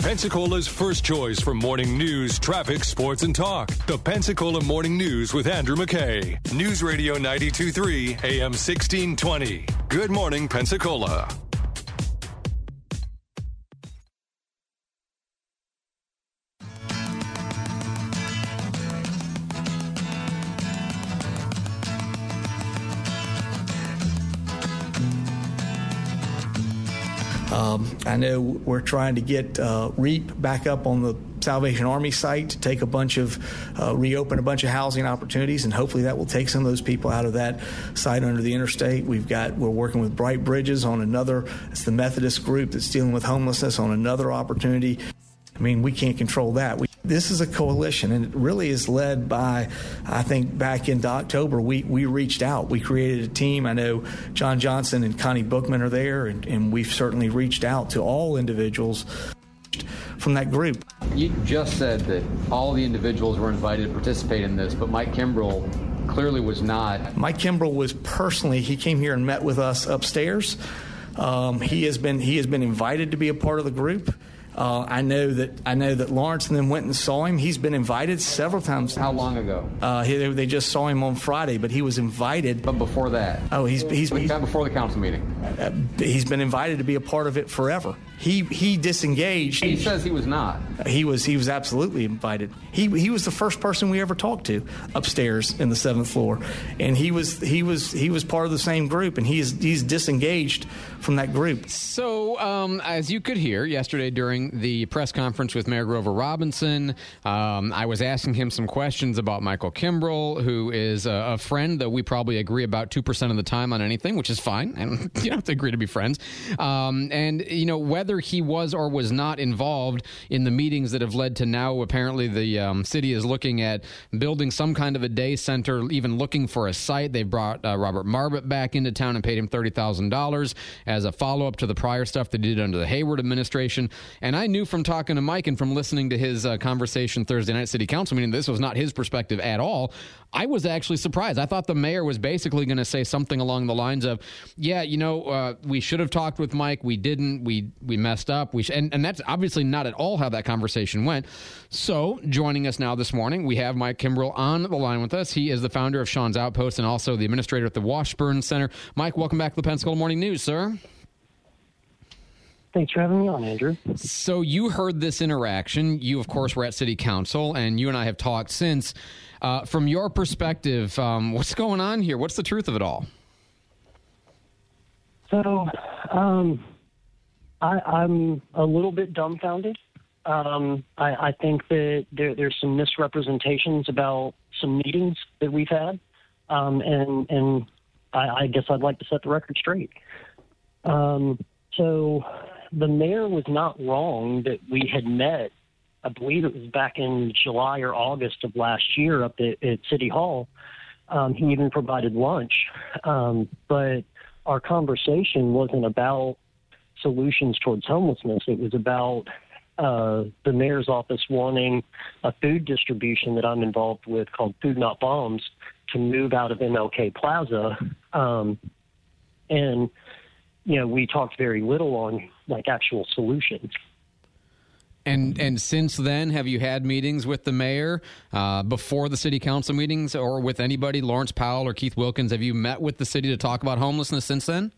Pensacola's first choice for morning news, traffic, sports, and talk. The Pensacola Morning News with Andrew McKay. News Radio 92.3, AM 1620. Good morning, Pensacola. I know we're trying to get REAP back up on the Salvation Army site to take reopen a bunch of housing opportunities, and hopefully that will take some of those people out of that site under the interstate. We're working with Bright Bridges on it's the Methodist group that's dealing with homelessness on another opportunity. I mean, we can't control that. This is a coalition, and it really is led by, I think, back into October, we reached out. We created a team. I know John Johnson and Connie Bookman are there, and we've certainly reached out to all individuals from that group. You just said that all the individuals were invited to participate in this, but Mike Kimbrell clearly was not. Mike Kimbrell was he came here and met with us upstairs. He has been invited to be a part of the group. I know that Lawrence and them went and saw him. He's been invited several times. How long ago? They just saw him on Friday, but he was invited. But before that? Oh, he's before the council meeting. He's been invited to be a part of it forever. He disengaged. He says he was not. He was absolutely invited. He was the first person we ever talked to upstairs in the 7th floor, and he was part of the same group, and he's disengaged from that group. So as you could hear yesterday during the press conference with Mayor Grover Robinson, I was asking him some questions about Michael Kimbrell, who is a friend that we probably agree about 2% of the time on anything, which is fine, and you don't have to agree to be friends. And whether he was or was not involved in the meetings that have led to now apparently the city is looking at building some kind of a day center, even looking for a site. They brought Robert Marbut back into town and paid him $30,000 as a follow-up to the prior stuff they did under the Hayward administration. And I knew from talking to Mike and from listening to his conversation Thursday night at City Council meeting, this was not his perspective at all. I was actually surprised. I thought the mayor was basically going to say something along the lines of, we should have talked with Mike. We didn't. We messed up. And that's obviously not at all how that conversation went. So joining us now this morning, we have Mike Kimbrell on the line with us. He is the founder of Sean's Outpost and also the administrator at the Washburn Center. Mike, welcome back to the Pensacola Morning News, sir. Thanks for having me on, Andrew. So you heard this interaction. You, of course, were at City Council, and you and I have talked since. From your perspective, what's going on here? What's the truth of it all? So I'm a little bit dumbfounded. I think that there's some misrepresentations about some meetings that we've had, and I guess I'd like to set the record straight. So the mayor was not wrong that we had met. I believe it was back in July or August of last year up at City Hall. He even provided lunch. But our conversation wasn't about solutions towards homelessness. It was about the mayor's office wanting a food distribution that I'm involved with called Food Not Bombs to move out of MLK Plaza. And we talked very little on actual solutions. And since then, have you had meetings with the mayor before the city council meetings or with anybody, Lawrence Powell or Keith Wilkins? Have you met with the city to talk about homelessness since then?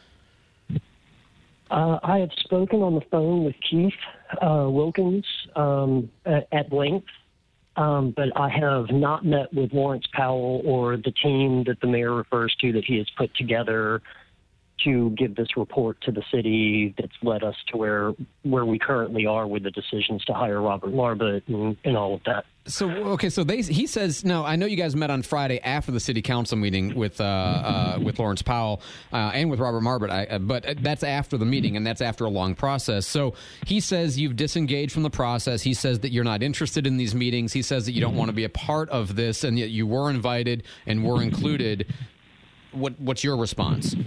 I have spoken on the phone with Keith Wilkins at length, but I have not met with Lawrence Powell or the team that the mayor refers to that he has put together to give this report to the city that's led us to where we currently are with the decisions to hire Robert Marbut and all of that. So, okay, so he says, now, I know you guys met on Friday after the city council meeting with Lawrence Powell and with Robert Marbut, but that's after the meeting, and that's after a long process. So he says you've disengaged from the process. He says that you're not interested in these meetings. He says that you don't want to be a part of this, and yet you were invited and were included. What's your response?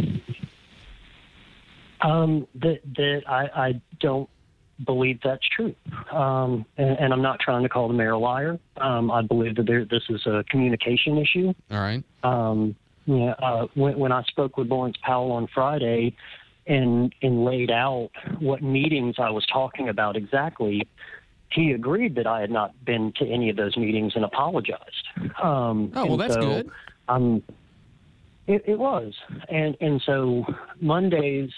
I don't believe that's true. And I'm not trying to call the mayor a liar. I believe that this is a communication issue. All right. When I spoke with Lawrence Powell on Friday, and laid out what meetings I was talking about exactly, he agreed that I had not been to any of those meetings and apologized. Well, that's good. It was. And so Monday's,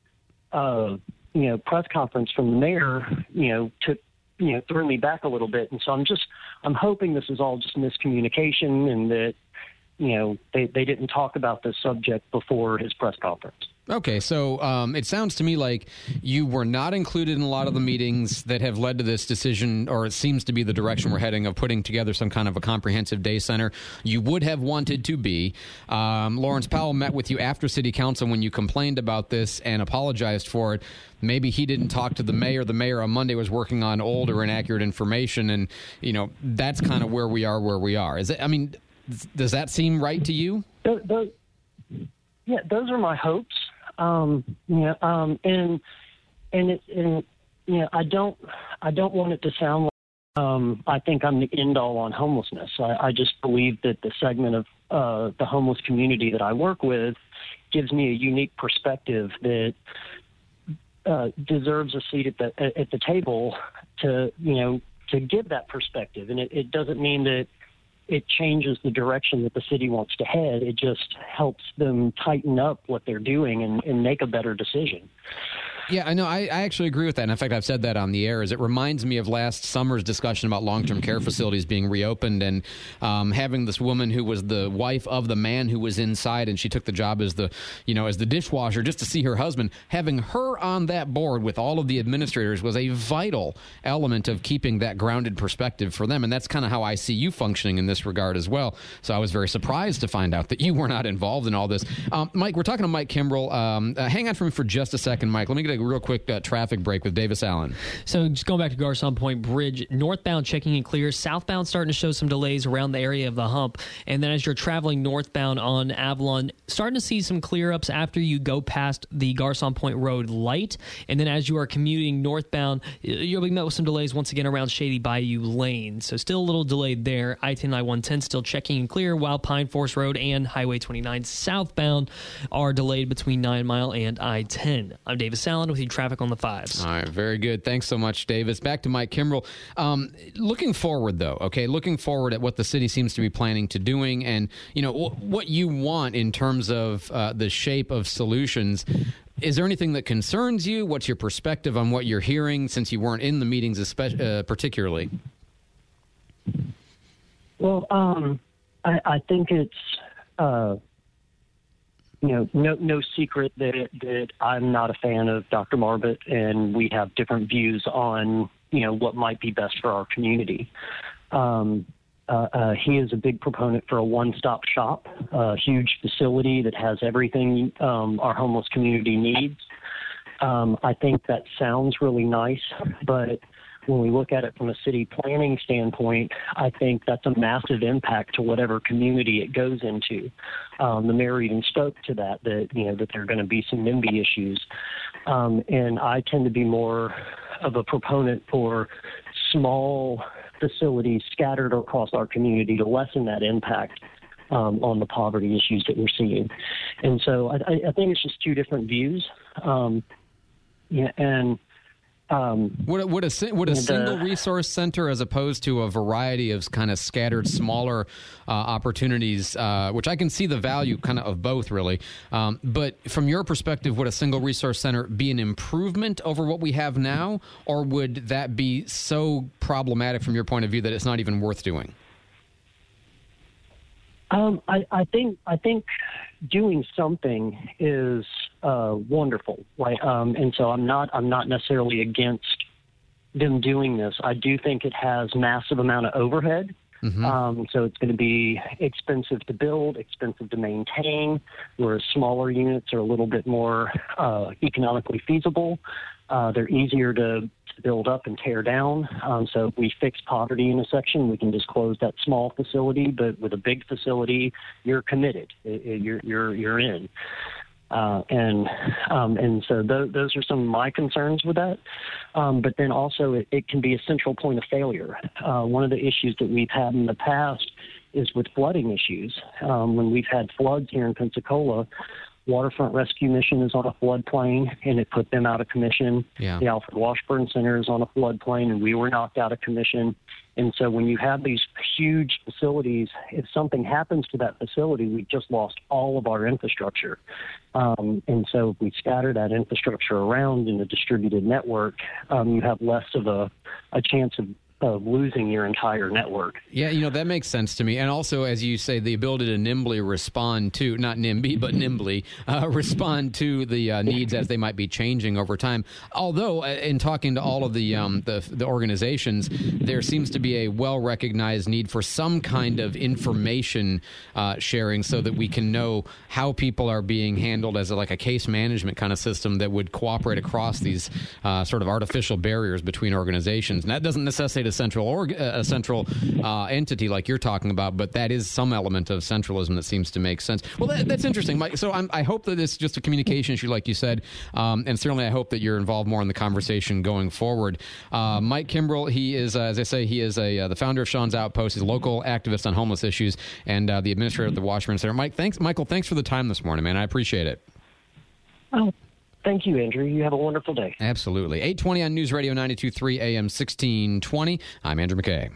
press conference from the mayor, threw me back a little bit. And so I'm hoping this is all just miscommunication and that, they didn't talk about this subject before his press conference. Okay, so it sounds to me like you were not included in a lot of the meetings that have led to this decision, or it seems to be the direction we're heading, of putting together some kind of a comprehensive day center. You would have wanted to be. Lawrence Powell met with you after City Council when you complained about this and apologized for it. Maybe he didn't talk to the mayor. The mayor on Monday was working on old or inaccurate information, and that's kind of where we are. Does that seem right to you? Yeah, those are my hopes. I don't want it to sound like I think I'm the end all on homelessness. I just believe that the segment of the homeless community that I work with gives me a unique perspective that deserves a seat at the table to give that perspective. And it doesn't mean that it changes the direction that the city wants to head. It just helps them tighten up what they're doing and make a better decision. Yeah, I know. I actually agree with that. And in fact, I've said that on the air. It reminds me of last summer's discussion about long-term care facilities being reopened and having this woman who was the wife of the man who was inside, and she took the job as the dishwasher just to see her husband. Having her on that board with all of the administrators was a vital element of keeping that grounded perspective for them. And that's kind of how I see you functioning in this regard as well. So I was very surprised to find out that you were not involved in all this. Mike, we're talking to Mike Kimbrell. Hang on for me for just a second, Mike. Let me get a real quick traffic break with Davis Allen. So just going back to Garcon Point Bridge, northbound checking and clear, southbound starting to show some delays around the area of the hump. And then as you're traveling northbound on Avalon, starting to see some clear ups after you go past the Garcon Point Road light. And then as you are commuting northbound, you'll be met with some delays once again around Shady Bayou Lane. So still a little delayed there. I-10, I-110 still checking and clear, while Pine Forest Road and Highway 29 southbound are delayed between 9 Mile and I-10. I'm Davis Allen with you traffic on the 5s. All right, very good. Thanks so much, Davis. Back to Mike Kimbrell. Looking forward, though, looking forward at what the city seems to be planning to doing and, what you want in terms of the shape of solutions. Is there anything that concerns you? What's your perspective on what you're hearing since you weren't in the meetings particularly? Well, I think it's no secret that I'm not a fan of Dr. Marbut, and we have different views on what might be best for our community. He is a big proponent for a one-stop shop, a huge facility that has everything our homeless community needs. I think that sounds really nice, but when we look at it from a city planning standpoint, I think that's a massive impact to whatever community it goes into. The mayor even spoke to that there are going to be some NIMBY issues. And I tend to be more of a proponent for small facilities scattered across our community to lessen that impact on the poverty issues that we're seeing. And so I think it's just two different views. Would a single resource center, as opposed to a variety of kind of scattered smaller opportunities, which I can see the value kind of both, really. But from your perspective, would a single resource center be an improvement over what we have now, or would that be so problematic from your point of view that it's not even worth doing? I think doing something is wonderful, right? And so I'm not necessarily against them doing this. I do think it has massive amount of overhead. Mm-hmm. So it's going to be expensive to build, expensive to maintain, whereas smaller units are a little bit more economically feasible. They're easier to build up and tear down. So if we fix poverty in a section, we can just close that small facility. But with a big facility, you're committed. You're in. And so those are some of my concerns with that. But then also it can be a central point of failure. One of the issues that we've had in the past is with flooding issues. When we've had floods here in Pensacola, Waterfront Rescue Mission is on a floodplain, and it put them out of commission. Yeah. The Alfred Washburn Center is on a floodplain, and we were knocked out of commission. And so when you have these huge facilities, if something happens to that facility, we just lost all of our infrastructure. And so if we scatter that infrastructure around in a distributed network, you have less of a chance of losing your entire network. Yeah, that makes sense to me. And also, as you say, the ability to nimbly respond to, not NIMBY, but nimbly, respond to the needs as they might be changing over time. Although, in talking to all of the organizations, there seems to be a well-recognized need for some kind of information sharing so that we can know how people are being handled as like a case management kind of system that would cooperate across these sort of artificial barriers between organizations. And that doesn't necessitate a central entity like you're talking about, but that is some element of centralism that seems to make sense. Well, that's interesting, Mike. So I hope that it's just a communication issue, like you said, and certainly I hope that you're involved more in the conversation going forward. Mike Kimbrell, he is, as I say, he is the founder of Sean's Outpost. He's a local activist on homeless issues and the administrator of the Washburn Center. Michael, thanks for the time this morning, man. I appreciate it. Oh, thank you, Andrew. You have a wonderful day. Absolutely. 820 on News Radio 92.3 AM 1620. I'm Andrew McKay.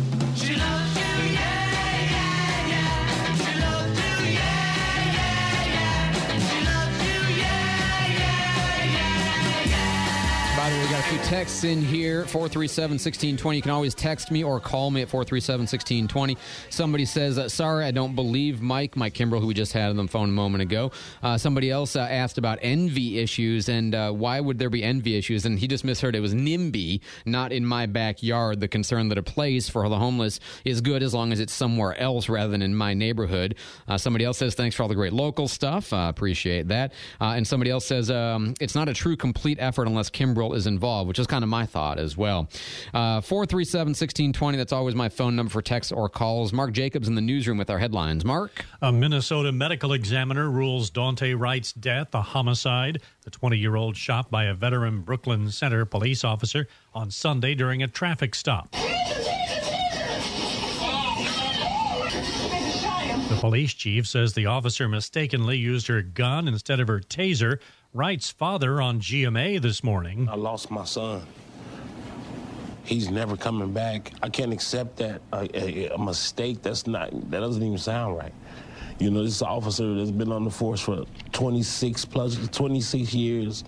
By the way, we got a few texts in here, 437-1620. You can always text me or call me at 437-1620. Somebody says, sorry, I don't believe Mike Kimbrell, who we just had on the phone a moment ago. Somebody else asked about envy issues and why would there be envy issues? And he just misheard. It was NIMBY, not in my backyard. The concern that a place for the homeless is good as long as it's somewhere else rather than in my neighborhood. Somebody else says, thanks for all the great local stuff. Appreciate that. And somebody else says, it's not a true complete effort unless Kimbrell is involved, which is kind of my thought as well. 437-1620, that's always my phone number for texts or calls. Mark Jacobs in the newsroom with our headlines. Mark? A Minnesota medical examiner rules Daunte Wright's death a homicide. The 20-year-old shot by a veteran Brooklyn Center police officer on Sunday during a traffic stop. The police chief says the officer mistakenly used her gun instead of her taser. Wright's father on GMA this morning. I lost my son. He's never coming back. I can't accept that a mistake. That doesn't even sound right. This officer that's been on the force for 26 years.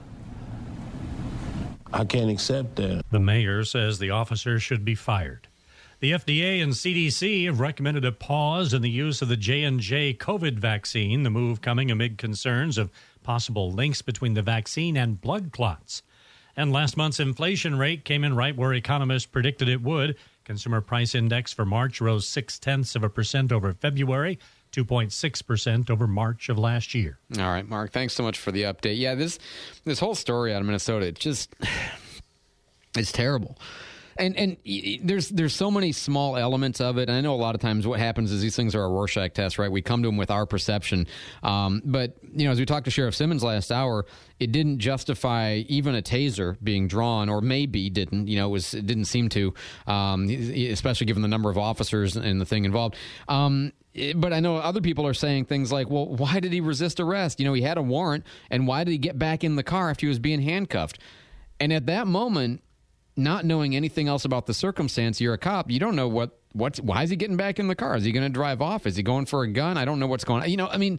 I can't accept that. The mayor says the officer should be fired. The FDA and CDC have recommended a pause in the use of the J&J COVID vaccine, the move coming amid concerns of possible links between the vaccine and blood clots. And last month's inflation rate came in right where economists predicted it would. Consumer Price Index for March rose 0.6% over February, 2.6% over March of last year. All right, Mark, thanks so much for the update. Yeah, this whole story out of Minnesota, it's terrible. And there's so many small elements of it. And I know a lot of times what happens is these things are a Rorschach test, right? We come to them with our perception. But, as we talked to Sheriff Simmons last hour, it didn't justify even a taser being drawn, or maybe didn't. It didn't seem to, especially given the number of officers and the thing involved. But I know other people are saying things like, well, why did he resist arrest? He had a warrant, and why did he get back in the car after he was being handcuffed? And at that moment, not knowing anything else about the circumstance, you're a cop. You don't know why is he getting back in the car? Is he going to drive off? Is he going for a gun? I don't know what's going on.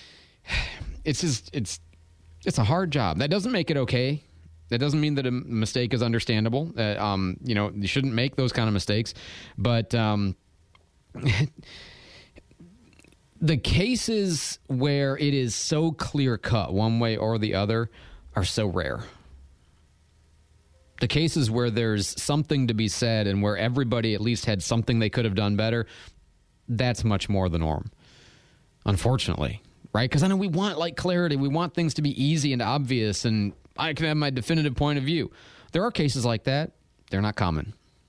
It's a hard job. That doesn't make it okay. That doesn't mean that a mistake is understandable. You shouldn't make those kind of mistakes. But the cases where it is so clear cut one way or the other are so rare. The cases where there's something to be said and where everybody at least had something they could have done better, that's much more the norm, unfortunately, right? Because I know we want clarity. We want things to be easy and obvious, and I can have my definitive point of view. There are cases like that. They're not common.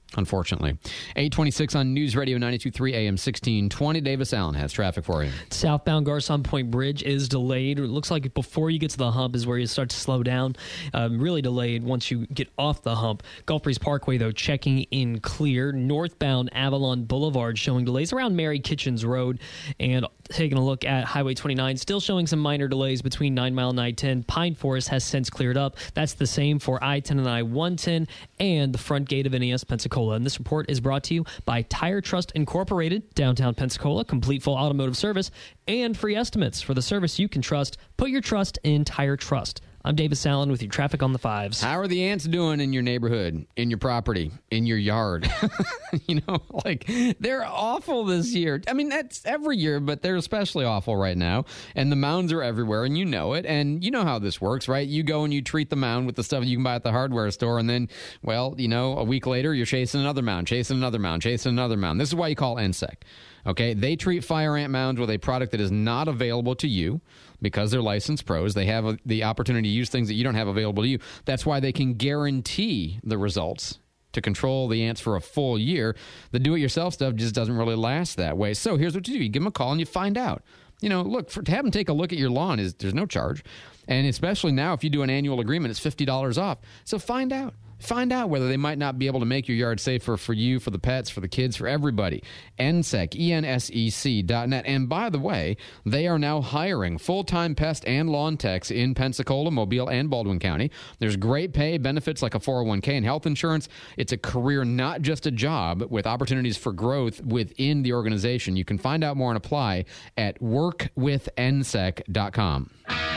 unfortunately. 8:26 on News Radio 92.3 AM 1620. Davis Allen has traffic for you. Southbound Garcon Point Bridge is delayed. It looks like before you get to the hump is where you start to slow down. Really delayed once you get off the hump. Gulf Breeze Parkway, though, checking in clear. Northbound Avalon Boulevard showing delays around Mary Kitchens Road. And taking a look at Highway 29, still showing some minor delays between 9 Mile and I-10. Pine Forest has since cleared up. That's the same for I-10 and I-110 and the front gate of NES Pensacola. And this report is brought to you by Tire Trust Incorporated, downtown Pensacola, complete full automotive service, and free estimates for the service you can trust. Put your trust in Tire Trust. I'm Davis Allen with your traffic on the 5s. How are the ants doing in your neighborhood, in your property, in your yard? They're awful this year. I mean, that's every year, but they're especially awful right now. And the mounds are everywhere, and you know it. And you know how this works, right? You go and you treat the mound with the stuff you can buy at the hardware store, and then, a week later, you're chasing another mound, chasing another mound, chasing another mound. This is why you call NSEC. Okay, they treat fire ant mounds with a product that is not available to you because they're licensed pros. They have the opportunity to use things that you don't have available to you. That's why they can guarantee the results to control the ants for a full year. The do-it-yourself stuff just doesn't really last that way. So here's what you do. You give them a call and you find out. To have them take a look at your lawn there's no charge. And especially now, if you do an annual agreement, it's $50 off. So find out. Find out whether they might not be able to make your yard safer for you, for the pets, for the kids, for everybody. NSEC, ENSEC.net. And by the way, they are now hiring full-time pest and lawn techs in Pensacola, Mobile, and Baldwin County. There's great pay, benefits like a 401k and health insurance. It's a career, not just a job, with opportunities for growth within the organization. You can find out more and apply at workwithnsec.com.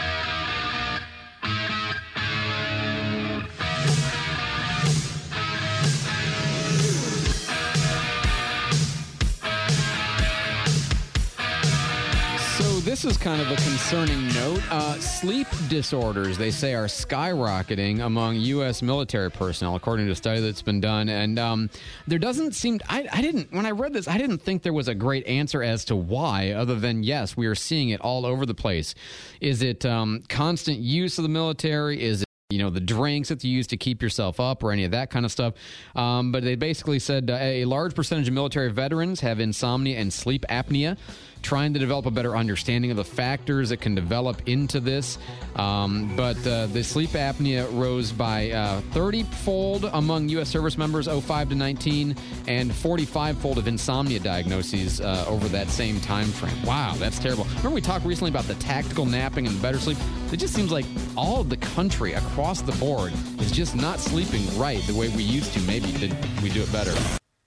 This is kind of a concerning note. Sleep disorders, they say, are skyrocketing among U.S. military personnel, according to a study that's been done. And there doesn't seem... when I read this, I didn't think there was a great answer as to why, other than, yes, we are seeing it all over the place. Is it constant use of the military? Is it the drinks that you use to keep yourself up or any of that kind of stuff? But they basically said a large percentage of military veterans have insomnia and sleep apnea, trying to develop a better understanding of the factors that can develop into this. But the sleep apnea rose by 30-fold among U.S. service members 05 to 19 and 45-fold of insomnia diagnoses over that same time frame. Wow, that's terrible. Remember we talked recently about the tactical napping and better sleep? It just seems like all of the country across the board is just not sleeping right the way we used to. Maybe we do it better.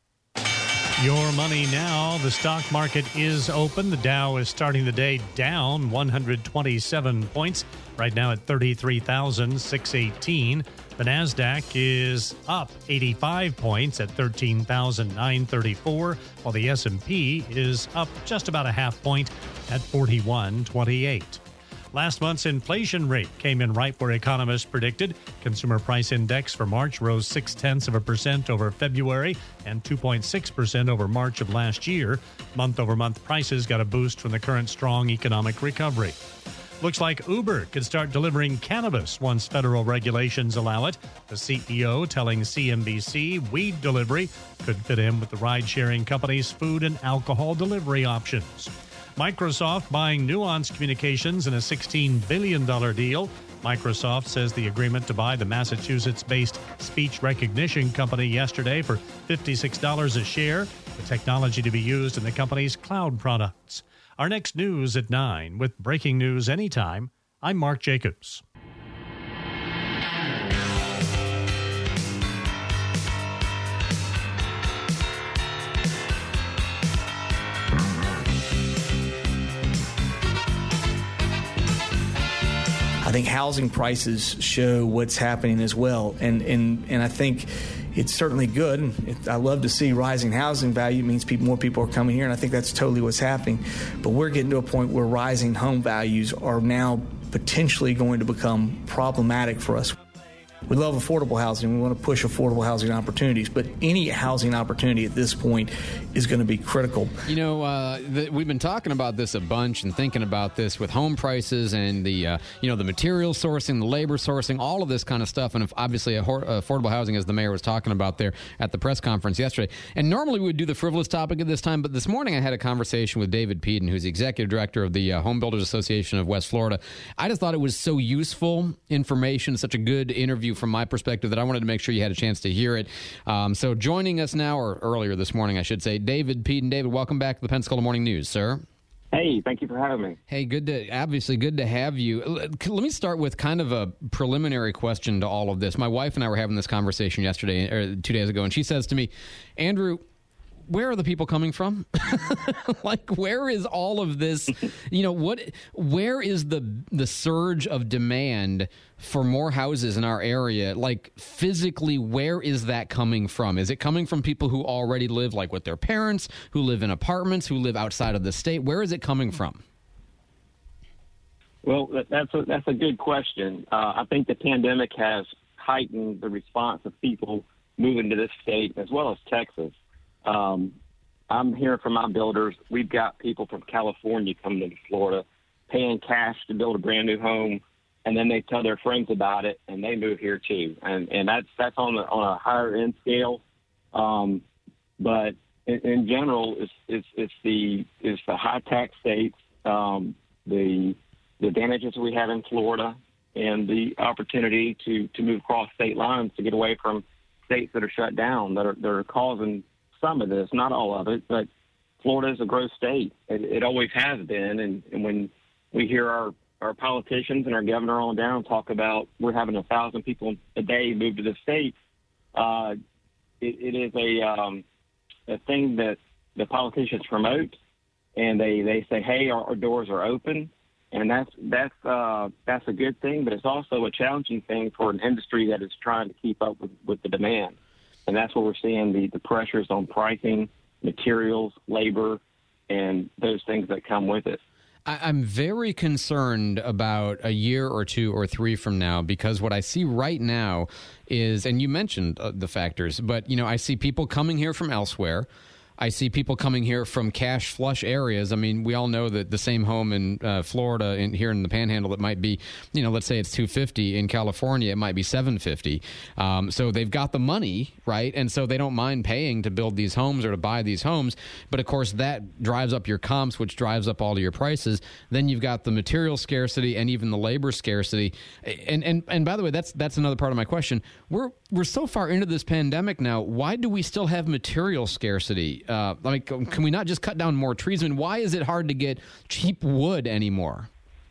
Your money now. The stock market is open. The Dow is starting the day down 127 points. Right now at 33,618. The NASDAQ is up 85 points at 13,934, while the S&P is up just about a half point at 4128. Last month's inflation rate came in right where economists predicted. Consumer Price Index for March rose 0.6% over February and 2.6% over March of last year. Month-over-month prices got a boost from the current strong economic recovery. Looks like Uber could start delivering cannabis once federal regulations allow it. The CEO telling CNBC weed delivery could fit in with the ride-sharing company's food and alcohol delivery options. Microsoft buying Nuance Communications in a $16 billion deal. Microsoft says the agreement to buy the Massachusetts-based speech recognition company yesterday for $56 a share, the technology to be used in the company's cloud products. Our next news at 9 with breaking news anytime. I'm Mark Jacobs. I think housing prices show what's happening as well, and I think it's certainly good. I love to see rising housing value. It means more people are coming here, and I think that's totally what's happening. But we're getting to a point where rising home values are now potentially going to become problematic for us. we love affordable housing. We want to push affordable housing opportunities, but any housing opportunity at this point is going to be critical. You know, we've been talking about this a bunch and thinking about this with home prices and the material sourcing, the labor sourcing, all of this kind of stuff. And obviously affordable housing, as the mayor was talking about there at the press conference yesterday. And normally we would do the frivolous topic at this time, but this morning I had a conversation with David Peden, who's the executive director of the Home Builders Association of West Florida. I just thought it was so useful information, such a good interview from my perspective, that I wanted to make sure you had a chance to hear it. So joining us now, or earlier this morning, I should say, David Peden. David, welcome back to the Pensacola Morning News, sir. Hey, thank you for having me. Hey, good to have you. Let me start with kind of a preliminary question to all of this. My wife and I were having this conversation yesterday, or 2 days ago, and she says to me, Andrew, where are the people coming from? Like, where is all of this? Where is the surge of demand for more houses in our area? Like, physically, where is that coming from? Is it coming from people who already live, like, with their parents, who live in apartments, who live outside of the state? Where is it coming from? Well, that's a good question. I think the pandemic has heightened the response of people moving to this state, as well as Texas. I'm hearing from my builders, we've got people from California coming into Florida, paying cash to build a brand new home, and then they tell their friends about it, and they move here too. And that's on a higher end scale. But in general, it's the high tax states, the advantages we have in Florida, and the opportunity to move across state lines to get away from states that are shut down that are causing some of this, not all of it, but Florida is a growth state. It always has been. And when we hear our politicians and our governor on down talk about we're having 1,000 people a day move to the state, it is a thing that the politicians promote, and they say, hey, our doors are open. And that's a good thing, but it's also a challenging thing for an industry that is trying to keep up with the demand. And that's where we're seeing the pressures on pricing, materials, labor, and those things that come with it. I'm very concerned about a year or two or three from now, because what I see right now is, and you mentioned the factors, but, I see people coming here from elsewhere. I see people coming here from cash flush areas. I mean, we all know that the same home in Florida, here in the Panhandle, it might be, let's say it's $250. In California, it might be $750. So they've got the money, right? And so they don't mind paying to build these homes or to buy these homes. But of course, that drives up your comps, which drives up all of your prices. Then you've got the material scarcity and even the labor scarcity. And by the way, that's another part of my question. We're so far into this pandemic now. Why do we still have material scarcity? Can we not just cut down more trees? I mean, why is it hard to get cheap wood anymore?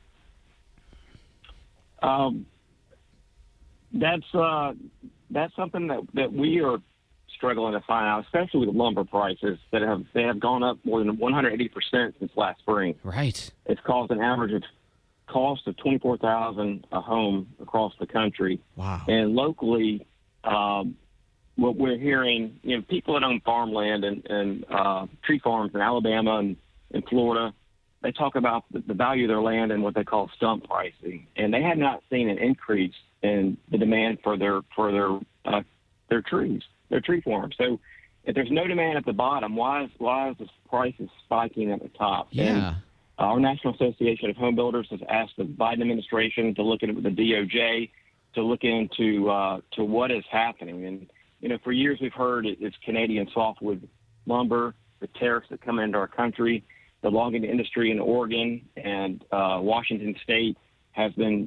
That's something that we are struggling to find out, especially with lumber prices that have gone up more than 180% since last spring. Right. It's caused an average of cost of $24,000 a home across the country. Wow. And locally, what we're hearing, people that own farmland and tree farms in Alabama and in Florida, they talk about the value of their land and what they call stump pricing, and they have not seen an increase in the demand for their trees, their tree farms. So if there's no demand at the bottom, why is the prices spiking at the top? Yeah. And our National Association of Home Builders has asked the Biden administration to look at it with the DOJ to look into to what is happening. And for years we've heard it's Canadian softwood lumber, the tariffs that come into our country, the logging industry in Oregon and Washington State has been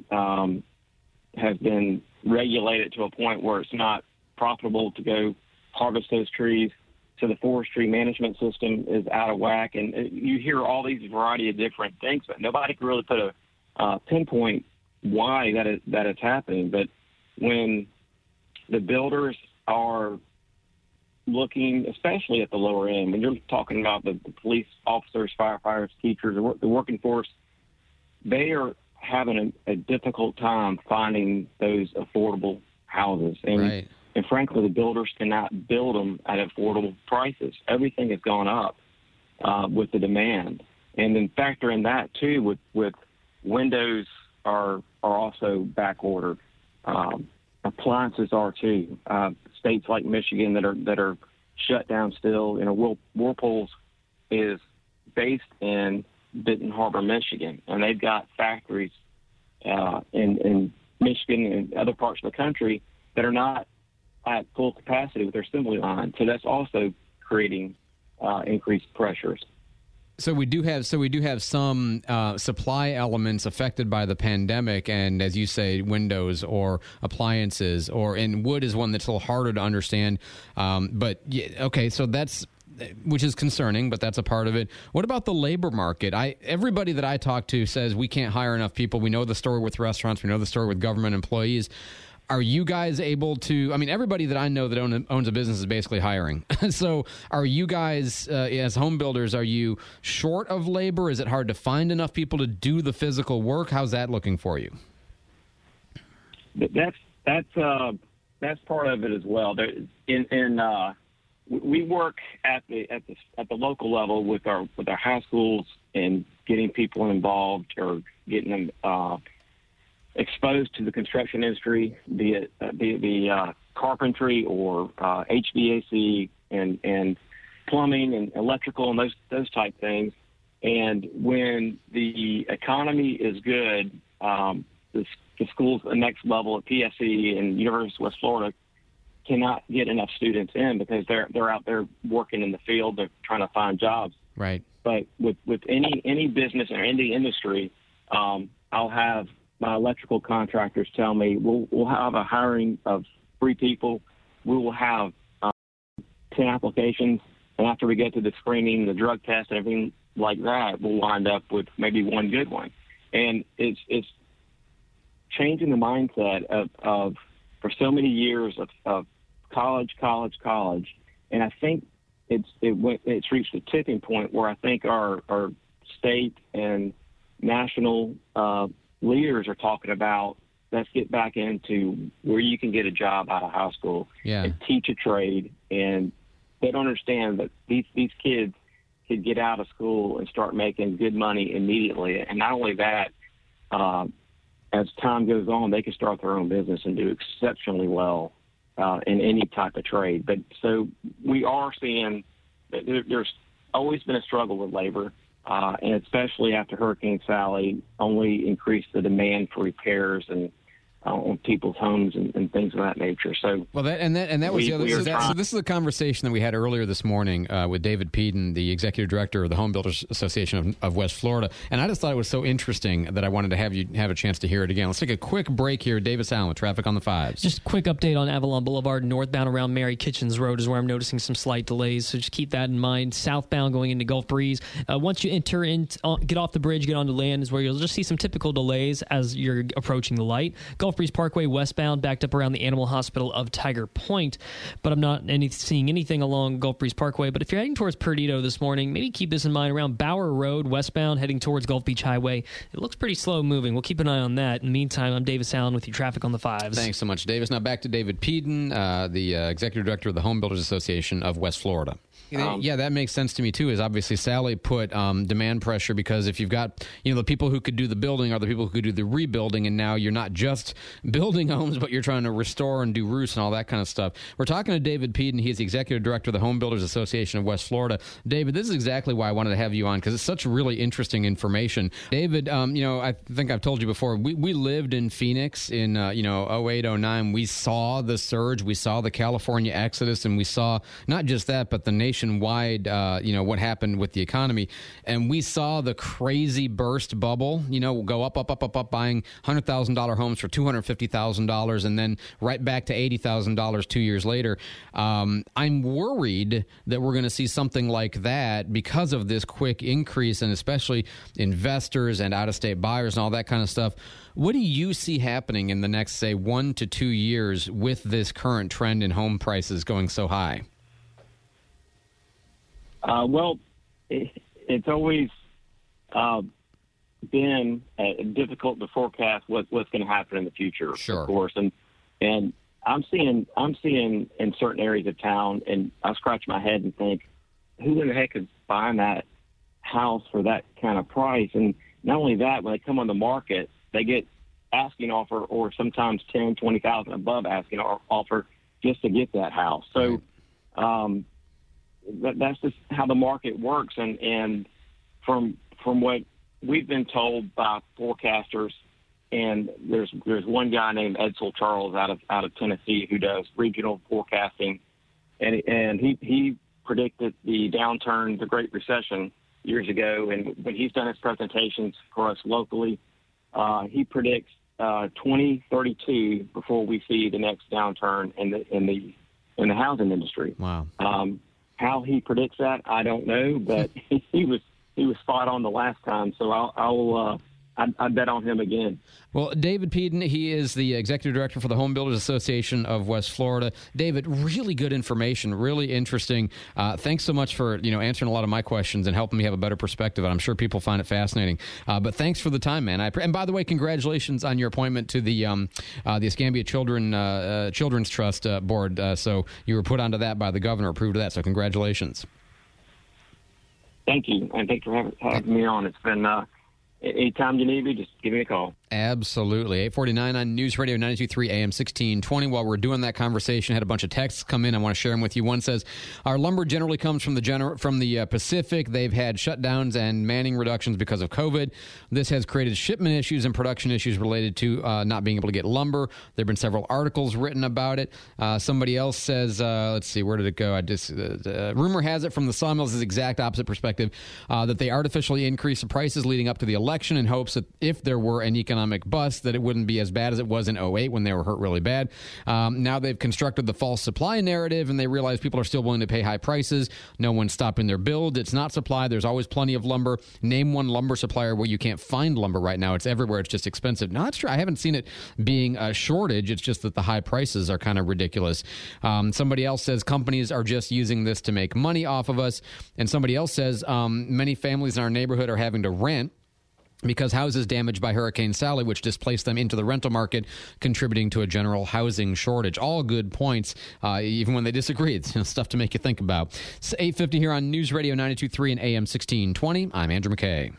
regulated to a point where it's not profitable to go harvest those trees. So the forestry management system is out of whack, and you hear all these variety of different things, but nobody can really put a pinpoint why that is happening. But when the builders are looking, especially at the lower end, when you're talking about the police officers, firefighters, teachers, the working force, they are having a difficult time finding those affordable houses. And, right. And frankly, the builders cannot build them at affordable prices. Everything has gone up with the demand. And then factor in that, too, with windows are also back ordered. appliances are too. States like Michigan that are shut down still. You know, Whirlpool's is based in Benton Harbor, Michigan, and they've got factories in Michigan and other parts of the country that are not at full capacity with their assembly line. So that's also creating increased pressures. So we do have some supply elements affected by the pandemic, and as you say, windows or appliances, and wood is one that's a little harder to understand. But yeah, okay, so which is concerning, but that's a part of it. What about the labor market? Everybody that I talk to says we can't hire enough people. We know the story with restaurants. We know the story with government employees. Are you guys able to, I mean, everybody that I know that owns a business is basically hiring. So are you guys, as home builders, are you short of labor? Is it hard to find enough people to do the physical work? How's that looking for you? That's part of it as well. We work at the local level with our high schools and getting people involved or getting them exposed to the construction industry, be it carpentry or HVAC and plumbing and electrical and those type things. And when the economy is good, the schools at the next level at PSE and University of West Florida cannot get enough students in because they're out there working in the field. They're trying to find jobs. Right. But with any business or any industry, I'll have my electrical contractors tell me we'll have a hiring of 3 people. We will have 10 applications, and after we get to the screening, the drug test, and everything like that, we'll wind up with maybe one good one. And it's changing the mindset of for so many years of college, and I think it's reached a tipping point where I think our state and national leaders are talking about, let's get back into where you can get a job out of high school and teach a trade. And they don't understand that these kids could get out of school and start making good money immediately. And not only that, as time goes on, they can start their own business and do exceptionally well in any type of trade. But so we are seeing that there's always been a struggle with labor. And especially after Hurricane Sally, only increased the demand for repairs and on people's homes and things of that nature. So, well, that was the other. So this is a conversation that we had earlier this morning with David Peden, the executive director of the Home Builders Association of West Florida, and I just thought it was so interesting that I wanted to have you have a chance to hear it again. Let's take a quick break here. Davis Allen with Traffic on the Fives. Just a quick update on Avalon Boulevard. Northbound around Mary Kitchens Road is where I'm noticing some slight delays, so just keep that in mind. Southbound going into Gulf Breeze. Once you enter get off the bridge, get onto land is where you'll just see some typical delays as you're approaching the light. Gulf Breeze Parkway westbound backed up around the Animal Hospital of Tiger Point, but I'm not seeing anything along Gulf Breeze Parkway. But if you're heading towards Perdido this morning, maybe keep this in mind. Around Bower Road westbound heading towards Gulf Beach Highway, it looks pretty slow moving. We'll keep an eye on that. In the meantime, I'm Davis Allen with your Traffic on the Fives. Thanks so much, Davis. Now back to David Peden, the executive director of the Home Builders Association of West Florida. Yeah, that makes sense to me, too, is obviously Sally put demand pressure because if you've got, the people who could do the building are the people who could do the rebuilding, and now you're not just building homes, but you're trying to restore and do roofs and all that kind of stuff. We're talking to David Peden. He's the executive director of the Home Builders Association of West Florida. David, this is exactly why I wanted to have you on, because it's such really interesting information. David, I think I've told you before, we lived in Phoenix in, 08, 09. We saw the surge. We saw the California exodus, and we saw not just that, but the nationwide, what happened with the economy. And we saw the crazy burst bubble, go up, buying $100,000 homes for $250,000 and then right back to $80,000 2 years later. I'm worried that we're going to see something like that because of this quick increase, and especially investors and out-of-state buyers and all that kind of stuff. What do you see happening in the next, say, 1 to 2 years with this current trend in home prices going so high? It's always been difficult to forecast what's going to happen in the future, sure. Of course. And I'm seeing in certain areas of town, and I scratch my head and think, who in the heck is buying that house for that kind of price? And not only that, when they come on the market, they get asking offer, or sometimes 10, 20,000 above asking offer just to get that house. So that's just how the market works. And from what we've been told by forecasters, and there's one guy named Edsel Charles out of Tennessee who does regional forecasting, and he predicted the downturn, the Great Recession, years ago. And when he's done his presentations for us locally, he predicts 2032 before we see the next downturn in the housing industry. Wow. How he predicts that, I don't know, but he was spot on the last time. So I'd bet on him again. Well, David Peden, he is the executive director for the Home Builders Association of West Florida. David, really good information, really interesting. Thanks so much for answering a lot of my questions and helping me have a better perspective. And I'm sure people find it fascinating. But thanks for the time, man. And by the way, congratulations on your appointment to the Escambia Children's Trust Board. So you were put onto that by the governor, approved of that. So congratulations. Thank you, and thanks for having me on. It's been anytime you need me, just give me a call. Absolutely. 8:49 on News Radio 92.3 AM 1620. While we're doing that conversation, had a bunch of texts come in. I want to share them with you. One says, our lumber generally comes from the Pacific. They've had shutdowns and manning reductions because of COVID. This has created shipment issues and production issues related to not being able to get lumber. There have been several articles written about it. Somebody else says, let's see, where did it go? Rumor has it from the sawmills is exact opposite perspective, that they artificially increased the prices leading up to the election in hopes that if there were an economic bust, that it wouldn't be as bad as it was in 2008 when they were hurt really bad. Now they've constructed the false supply narrative, and they realize people are still willing to pay high prices. No one's stopping their build. It's not supply. There's always plenty of lumber. Name one lumber supplier where you can't find lumber right now. It's everywhere. It's just expensive. No, that's true. I haven't seen it being a shortage. It's just that the high prices are kind of ridiculous. Somebody else says companies are just using this to make money off of us. And somebody else says many families in our neighborhood are having to rent because houses damaged by Hurricane Sally, which displaced them into the rental market, contributing to a general housing shortage. All good points, even when they disagree. It's stuff to make you think about. It's 8:50 here on News Radio 92.3 and AM 1620. I'm Andrew McKay.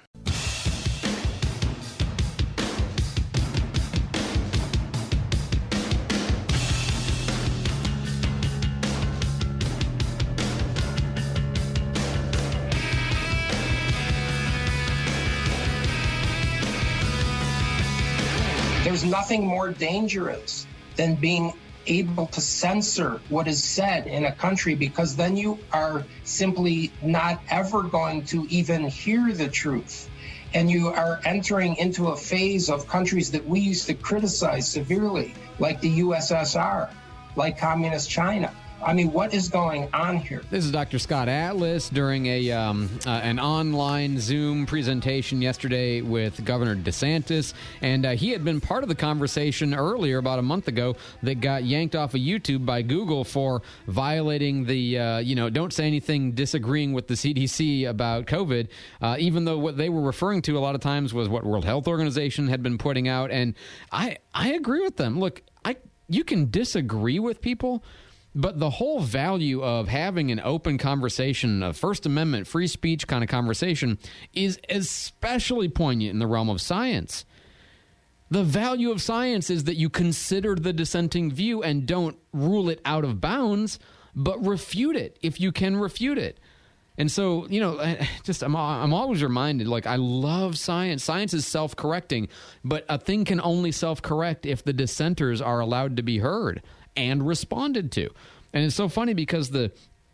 There's nothing more dangerous than being able to censor what is said in a country, because then you are simply not ever going to even hear the truth. And you are entering into a phase of countries that we used to criticize severely, like the USSR, like Communist China. I mean, what is going on here? This is Dr. Scott Atlas during an online Zoom presentation yesterday with Governor DeSantis. And he had been part of the conversation earlier, about a month ago, that got yanked off of YouTube by Google for violating the, don't say anything disagreeing with the CDC about COVID, even though what they were referring to a lot of times was what World Health Organization had been putting out. And I agree with them. Look, you can disagree with people, but the whole value of having an open conversation, a First Amendment, free speech kind of conversation, is especially poignant in the realm of science. The value of science is that you consider the dissenting view and don't rule it out of bounds, but refute it if you can refute it. And so, I'm always reminded, I love science. Science is self-correcting, but a thing can only self-correct if the dissenters are allowed to be heard and responded to. And it's so funny because the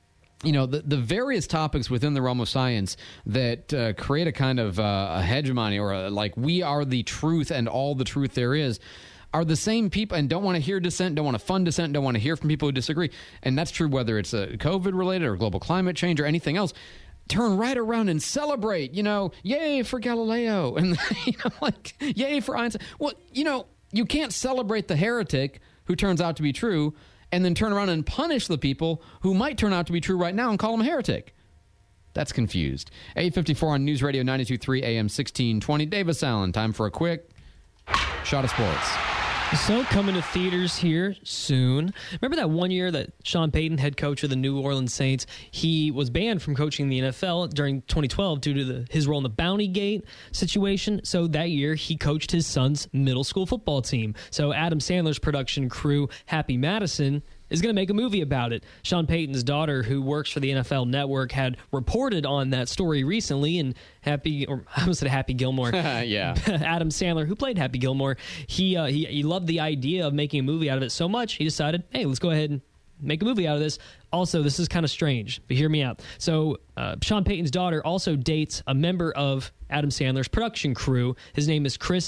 various topics within the realm of science that create a kind of a hegemony, or we are the truth and all the truth there is, are the same people and don't want to hear dissent, don't want to fund dissent, don't want to hear from people who disagree. And that's true whether it's COVID-related or global climate change or anything else. Turn right around and celebrate, yay for Galileo, and, yay for Einstein. Well, you can't celebrate the heretic who turns out to be true and then turn around and punish the people who might turn out to be true right now and call them a heretic. That's confused. 8:54 on News Radio 92.3 AM 1620. Davis Allen, time for a quick shot of sports. So coming to theaters here soon. Remember that one year that Sean Payton, head coach of the New Orleans Saints, he was banned from coaching the NFL during 2012 due to his role in the Bounty Gate situation. So that year he coached his son's middle school football team. So Adam Sandler's production crew, Happy Madison, is going to make a movie about it. Sean Payton's daughter, who works for the NFL Network, had reported on that story recently, and Happy Gilmore. Yeah. Adam Sandler, who played Happy Gilmore, he loved the idea of making a movie out of it so much, he decided, hey, let's go ahead and make a movie out of this. Also, this is kind of strange, but hear me out. So Sean Payton's daughter also dates a member of Adam Sandler's production crew. His name is Chris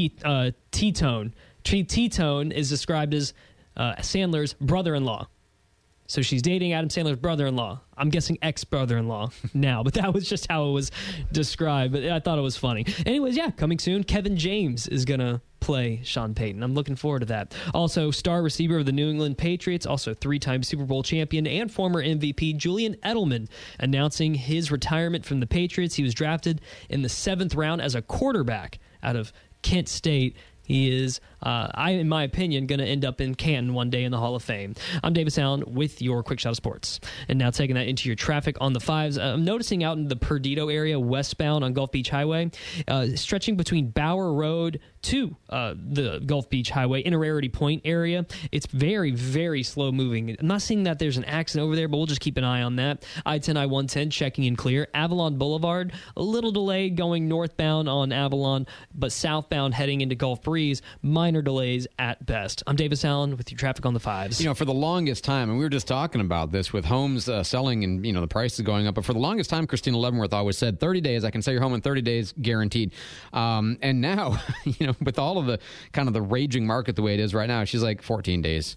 T-Tone. T-Tone is described as Sandler's brother-in-law. So she's dating Adam Sandler's brother-in-law. I'm guessing ex-brother-in-law now, but that was just how it was described. But I thought it was funny. Anyways, yeah, coming soon, Kevin James is going to play Sean Payton. I'm looking forward to that. Also, star receiver of the New England Patriots, also three-time Super Bowl champion and former MVP, Julian Edelman, announcing his retirement from the Patriots. He was drafted in the 7th round as a quarterback out of Kent State. He is, in my opinion, going to end up in Canton one day in the Hall of Fame. I'm David Sound with your Quick Shot of Sports. And now taking that into your traffic on the 5s. I'm noticing out in the Perdido area, westbound on Gulf Beach Highway, stretching between Bower Road to the Gulf Beach Highway, Inner Point area. It's very, very slow moving. I'm not seeing that there's an accident over there, but we'll just keep an eye on that. I-10, I-110, checking in clear. Avalon Boulevard, a little delay going northbound on Avalon, but southbound heading into Gulf Breeze, minor delays at best. I'm Davis Allen with your traffic on the 5s. You know, for the longest time, and we were just talking about this with homes selling and, the prices going up, but for the longest time, Christina Leavenworth always said 30 days, I can sell your home in 30 days, guaranteed. And now, with all of the kind of the raging market the way it is right now, she's like 14 days.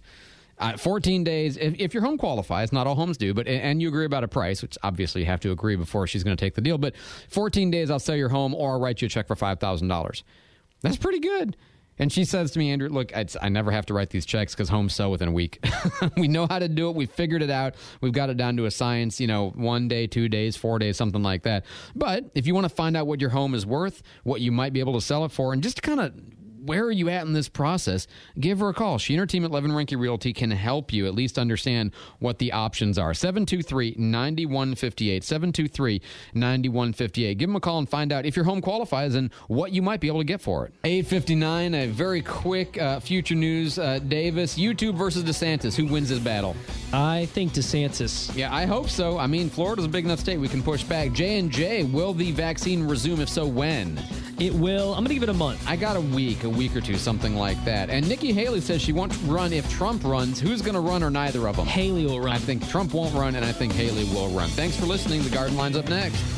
14 days, if your home qualifies, not all homes do, and you agree about a price, which obviously you have to agree before she's going to take the deal, but 14 days I'll sell your home or I'll write you a check for $5,000. That's pretty good. And she says to me, Andrew, look, I never have to write these checks because homes sell within a week. We know how to do it. We've figured it out. We've got it down to a science, 1 day, 2 days, 4 days, something like that. But if you want to find out what your home is worth, what you might be able to sell it for, and just kind of where are you at in this process, give her a call. She and her team at Levin Rinke Realty can help you at least understand what the options are. 723-9158. 723-9158. Give them a call and find out if your home qualifies and what you might be able to get for it. 8:59, a very quick future news. Davis, YouTube versus DeSantis. Who wins this battle? I think DeSantis. Yeah, I hope so. I mean, Florida's a big enough state. We can push back. J&J, will the vaccine resume? If so, when? It will. I'm going to give it a month. I got a week or two, something like that. And Nikki Haley says she won't run if Trump runs. Who's going to run or neither of them? Haley will run. I think Trump won't run, and I think Haley will run. Thanks for listening. The Garden Line's up next.